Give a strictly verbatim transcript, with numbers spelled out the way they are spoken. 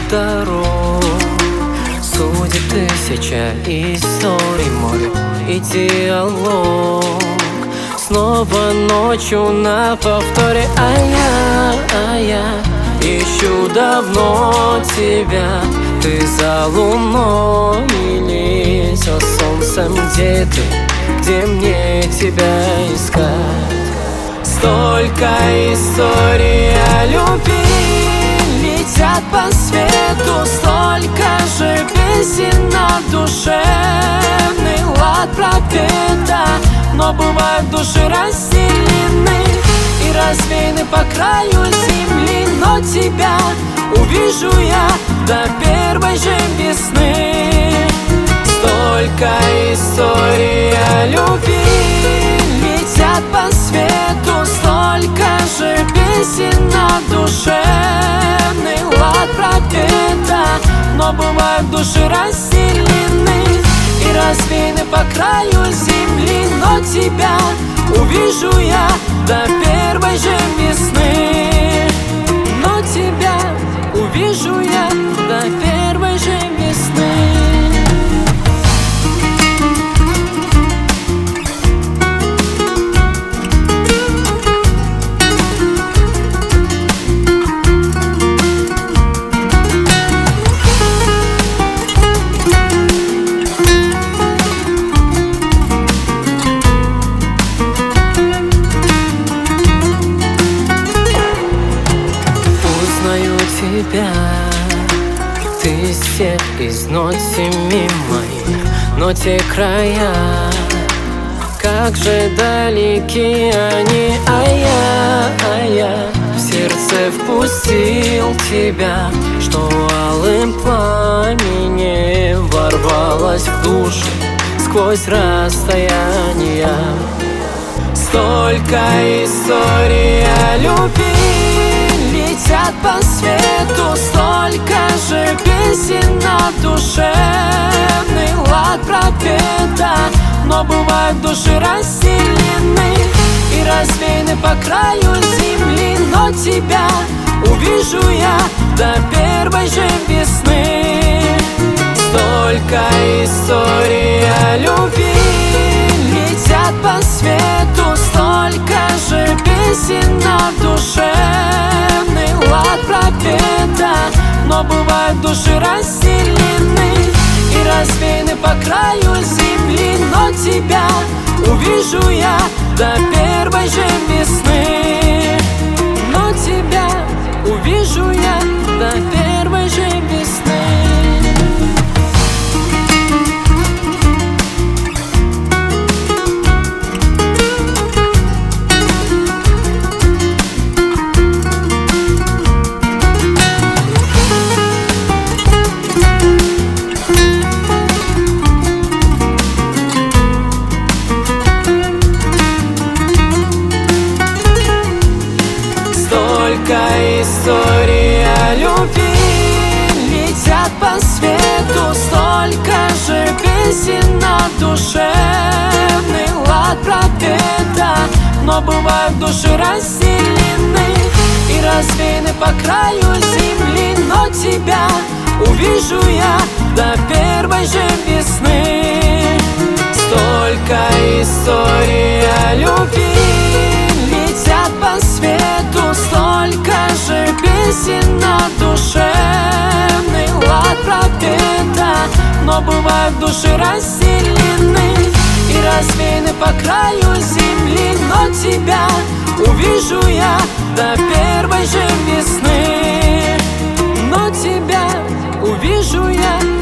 дорог, судеб тысяча историй, море и диалог. Снова ночью на повторе, а я, а я ищу давно тебя. Ты за луной или за солнцем? Где ты, где мне тебя искать? Столько историй о любви летят по свету, столько же песен на душевный лад пропета. Но бывают души расселены и развеяны по краю земли. Но тебя увижу я до первой же весны. Столько историй о любви летят по свету, столько же песен на душевный лад пропета. Но бывают души расселены и развеяны по краю земли. Но тебя увижу я до первой же весны. Но тебя увижу я до первой же весны. Тебя, ты из всех из нот семи моих, но те края, как же далеки они. А я, а я в сердце впустил тебя, что алым пламенем ворвалась в душу сквозь расстояния. Столько историй о любви летят по свету, столько же песен на душевный лад пропета. Но бывают души расселены и развеяны по краю земли. Но тебя увижу я до первой же весны. Столько историй о любви летят по свету, столько же песен на душевный лад пропета. Но бывают души расселены и развеяны по краю земли. Но тебя увижу я до первой же весны. Но тебя увижу я до первой же весны. Столько историй о любви летят по свету, столько же песен на душевный лад пропета. Но бывают души расселены и развеяны по краю земли. Но тебя увижу я до первой же весны. Столько историй о любви летят по свету, столько же песен на душевный лад пропета. Но бывают души расселены и развеяны по краю земли. Но тебя увижу я до первой же весны. Но тебя увижу я